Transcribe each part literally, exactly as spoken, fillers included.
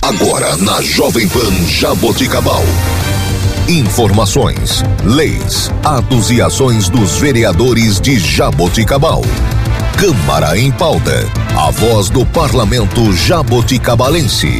Agora na Jovem Pan Jaboticabal. Informações, leis, atos e ações dos vereadores de Jaboticabal. Câmara em Pauta. A voz do Parlamento jaboticabalense.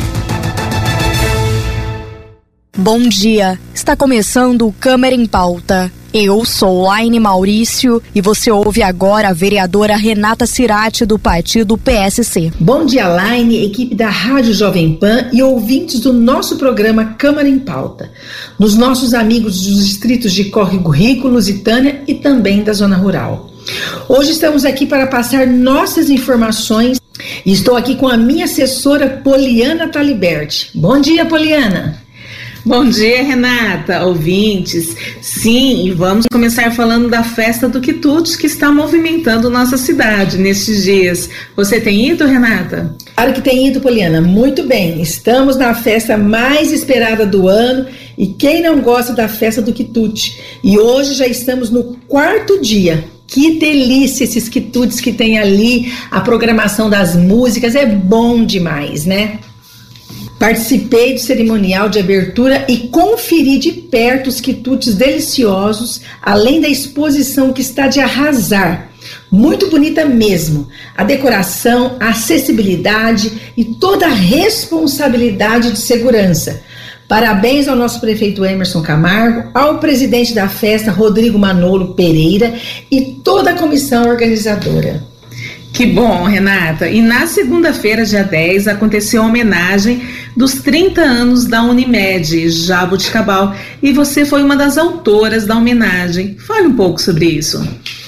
Bom dia. Está começando o Câmara em Pauta. Eu sou Laine Maurício e você ouve agora a vereadora Renata Cirati do partido P S C. Bom dia, Laine, equipe da Rádio Jovem Pan e ouvintes do nosso programa Câmara em Pauta. Nos nossos amigos dos distritos de Córrego Rico, Lusitânia e também da Zona Rural. Hoje estamos aqui para passar nossas informações e estou aqui com a minha assessora Poliana Taliberti. Bom dia, Poliana. Bom dia, Renata, ouvintes. Sim, e vamos começar falando da festa do quitutes que está movimentando nossa cidade nestes dias. Você tem ido, Renata? Claro que tem ido, Poliana. Muito bem. Estamos na festa mais esperada do ano e quem não gosta da festa do quitute? E hoje já estamos no quarto dia. Que delícia esses quitutes que tem ali, a programação das músicas, é bom demais, né? Participei do cerimonial de abertura e conferi de perto os quitutes deliciosos, além da exposição que está de arrasar. Muito bonita mesmo. A decoração, a acessibilidade e toda a responsabilidade de segurança. Parabéns ao nosso prefeito Emerson Camargo, ao presidente da festa, Rodrigo Manolo Pereira, e toda a comissão organizadora. Que bom, Renata. E na segunda-feira, dia dez, aconteceu a homenagem dos trinta anos da Unimed Jaboticabal e você foi uma das autoras da homenagem. Fale um pouco sobre isso.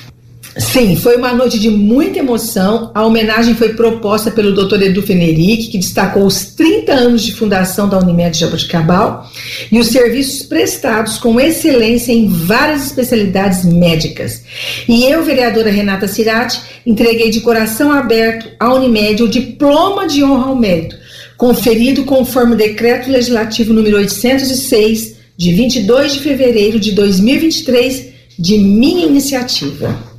Sim, foi uma noite de muita emoção. A homenagem foi proposta pelo doutor Edu Fenerick, que destacou os trinta anos de fundação da Unimed Jaboticabal e os serviços prestados com excelência em várias especialidades médicas. E eu, vereadora Renata Cirati, entreguei de coração aberto à Unimed o diploma de honra ao mérito, conferido conforme o decreto legislativo número oitocentos e seis, de vinte e dois de fevereiro de dois mil e vinte e três, de minha iniciativa.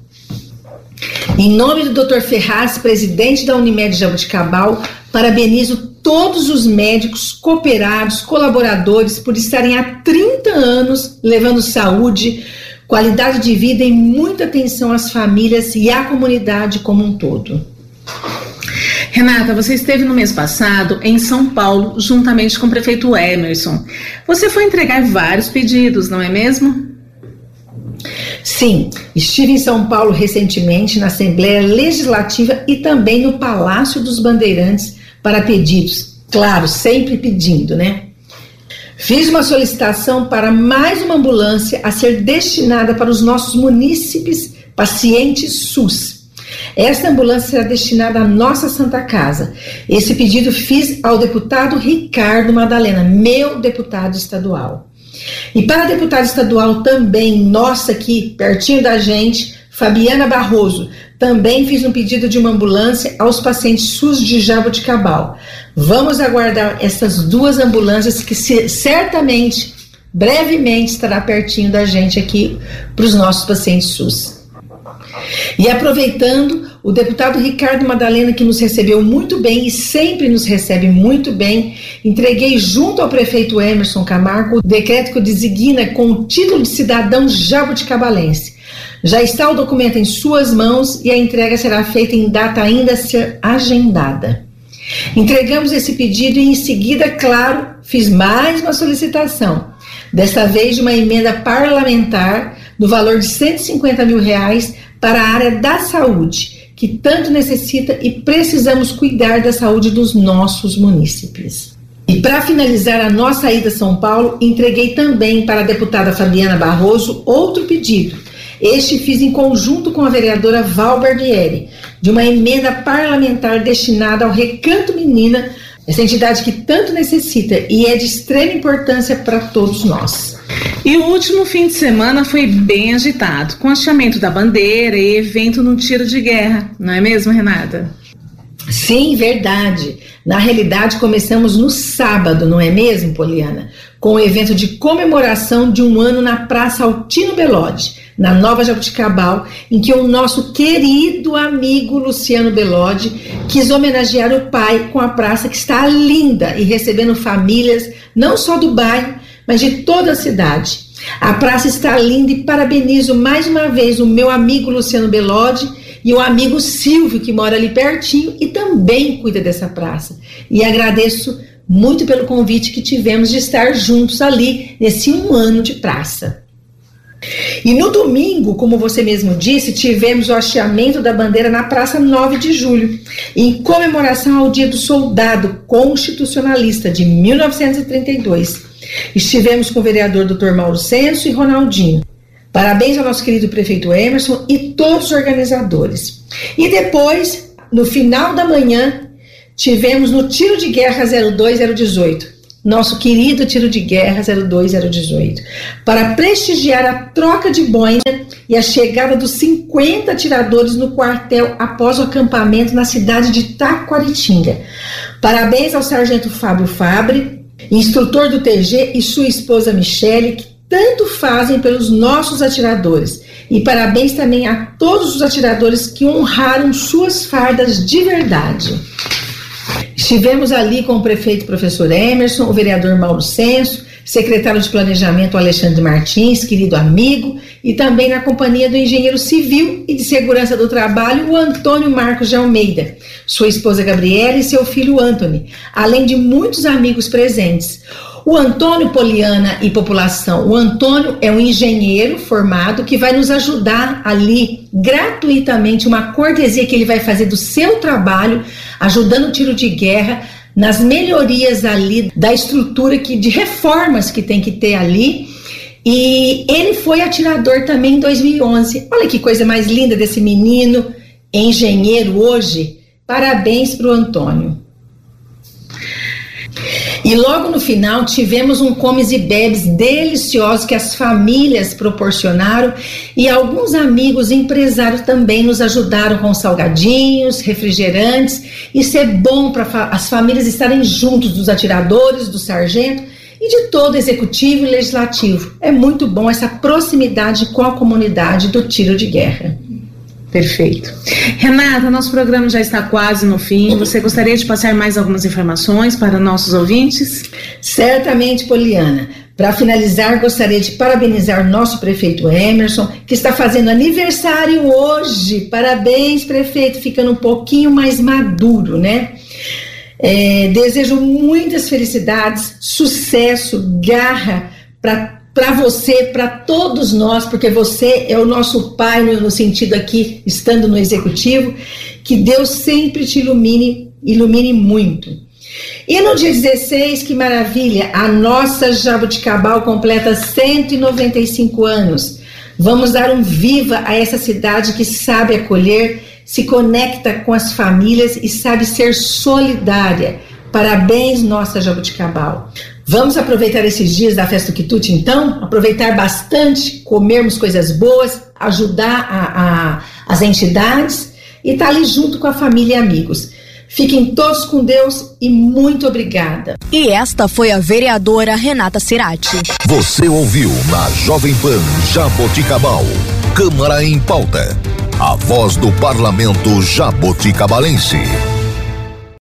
Em nome do doutor Ferraz, presidente da Unimed Jaboticabal, parabenizo todos os médicos, cooperados, colaboradores por estarem há trinta anos levando saúde, qualidade de vida e muita atenção às famílias e à comunidade como um todo. Renata, você esteve no mês passado em São Paulo, juntamente com o prefeito Emerson. Você foi entregar vários pedidos, não é mesmo? Sim, estive em São Paulo recentemente na Assembleia Legislativa e também no Palácio dos Bandeirantes para pedidos. Claro, sempre pedindo, né? Fiz uma solicitação para mais uma ambulância a ser destinada para os nossos munícipes pacientes SUS. Esta ambulância será destinada à nossa Santa Casa. Esse pedido fiz ao deputado Ricardo Madalena, meu deputado estadual. E para a deputada estadual também, nossa aqui, pertinho da gente, Fabiana Barroso, também fiz um pedido de uma ambulância aos pacientes SUS de Jaboticabal. Vamos aguardar essas duas ambulâncias que se, certamente, brevemente, estará pertinho da gente aqui para os nossos pacientes SUS. E aproveitando, o deputado Ricardo Madalena, que nos recebeu muito bem e sempre nos recebe muito bem, entreguei junto ao prefeito Emerson Camargo o decreto que o designa com o título de cidadão jabuticabalense. Já está o documento em suas mãos e a entrega será feita em data ainda a ser agendada. Entregamos esse pedido e em seguida, claro, fiz mais uma solicitação, desta vez de uma emenda parlamentar no valor de cento e cinquenta mil reais para a área da saúde, que tanto necessita e precisamos cuidar da saúde dos nossos munícipes. E para finalizar a nossa ida a São Paulo, entreguei também para a deputada Fabiana Barroso outro pedido. Este fiz em conjunto com a vereadora Val Barbieri, de uma emenda parlamentar destinada ao Recanto Menina, essa entidade que tanto necessita e é de extrema importância para todos nós. E o último fim de semana foi bem agitado, com hasteamento da bandeira e evento no tiro de guerra, não é mesmo, Renata? Sim, verdade. Na realidade, começamos no sábado, não é mesmo, Poliana? Com o evento de comemoração de um ano na Praça Altino Bellotti, na Nova Jaboticabal, em que o nosso querido amigo Luciano Belodi quis homenagear o pai com a praça que está linda e recebendo famílias não só do bairro, mas de toda a cidade. A praça está linda e parabenizo mais uma vez o meu amigo Luciano Belodi e o amigo Silvio, que mora ali pertinho e também cuida dessa praça. E agradeço muito pelo convite que tivemos de estar juntos ali nesse um ano de praça. E no domingo, como você mesmo disse, tivemos o hasteamento da bandeira na Praça nove de julho, em comemoração ao Dia do Soldado Constitucionalista de mil novecentos e trinta e dois. Estivemos com o vereador doutor Mauro Senso e Ronaldinho. Parabéns ao nosso querido prefeito Emerson e todos os organizadores. E depois, no final da manhã, tivemos no Tiro de Guerra zero dois zero dezoito. Nosso querido Tiro de Guerra zero dois zero dezoito, para prestigiar a troca de boina e a chegada dos cinquenta atiradores no quartel após o acampamento na cidade de Taquaritinga. Parabéns ao sargento Fábio Fabre, instrutor do T G, e sua esposa Michele, que tanto fazem pelos nossos atiradores. E parabéns também a todos os atiradores que honraram suas fardas de verdade. Estivemos ali com o prefeito professor Emerson, o vereador Mauro Senso, secretário de Planejamento Alexandre Martins, querido amigo, e também na companhia do engenheiro civil e de segurança do trabalho, o Antônio Marcos de Almeida, sua esposa Gabriela e seu filho Antony, além de muitos amigos presentes. O Antônio, Poliana e população, o Antônio é um engenheiro formado que vai nos ajudar ali gratuitamente, uma cortesia que ele vai fazer do seu trabalho, ajudando o Tiro de Guerra nas melhorias ali da estrutura, que, de reformas que tem que ter ali. E ele foi atirador também em dois mil e onze. Olha que coisa mais linda desse menino, engenheiro hoje. Parabéns para o Antônio. E logo no final tivemos um comes e bebes delicioso que as famílias proporcionaram, e alguns amigos empresários também nos ajudaram com salgadinhos, refrigerantes. Isso é bom para fa- as famílias estarem juntos, dos atiradores, do sargento e de todo o executivo e legislativo. É muito bom essa proximidade com a comunidade do Tiro de Guerra. Perfeito. Renata, nosso programa já está quase no fim. Você gostaria de passar mais algumas informações para nossos ouvintes? Certamente, Poliana. Para finalizar, gostaria de parabenizar nosso prefeito Emerson, que está fazendo aniversário hoje. Parabéns, prefeito, ficando um pouquinho mais maduro, né? É, desejo muitas felicidades, sucesso, garra para para você, para todos nós, porque você é o nosso pai no, no sentido aqui, estando no executivo. Que Deus sempre te ilumine, ilumine muito. E no dia dezesseis, que maravilha, a nossa Jaboticabal completa cento e noventa e cinco anos. Vamos dar um viva a essa cidade que sabe acolher, se conecta com as famílias e sabe ser solidária. Parabéns, nossa Jaboticabal. Vamos aproveitar esses dias da festa do quitute, então? Aproveitar bastante, comermos coisas boas, ajudar a, a, as entidades e estar ali junto com a família e amigos. Fiquem todos com Deus e muito obrigada. E esta foi a vereadora Renata Cerati. Você ouviu na Jovem Pan Jaboticabal, Câmara em Pauta, a voz do Parlamento Jaboticabalense.